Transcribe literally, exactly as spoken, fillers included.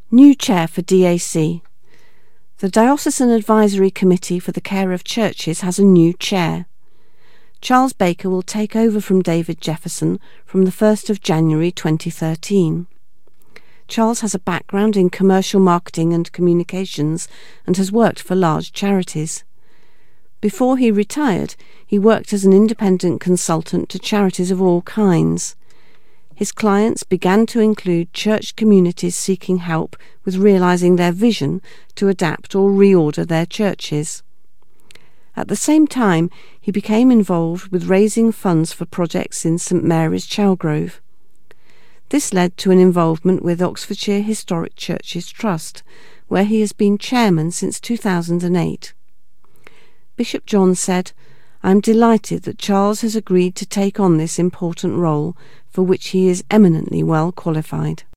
New chair for D A C. The Diocesan Advisory Committee for the Care of Churches has a new chair. Charles Baker will take over from David Jefferson from the first of January twenty thirteen. Charles has a background in commercial marketing and communications and has worked for large charities. Before he retired, he worked as an independent consultant to charities of all kinds. His clients began to include church communities seeking help with realising their vision to adapt or reorder their churches. At the same time, he became involved with raising funds for projects in St Mary's, Chalgrove. This led to an involvement with Oxfordshire Historic Churches Trust, where he has been chairman since two thousand eight. Bishop John said, "I am delighted that Charles has agreed to take on this important role, for which he is eminently well qualified."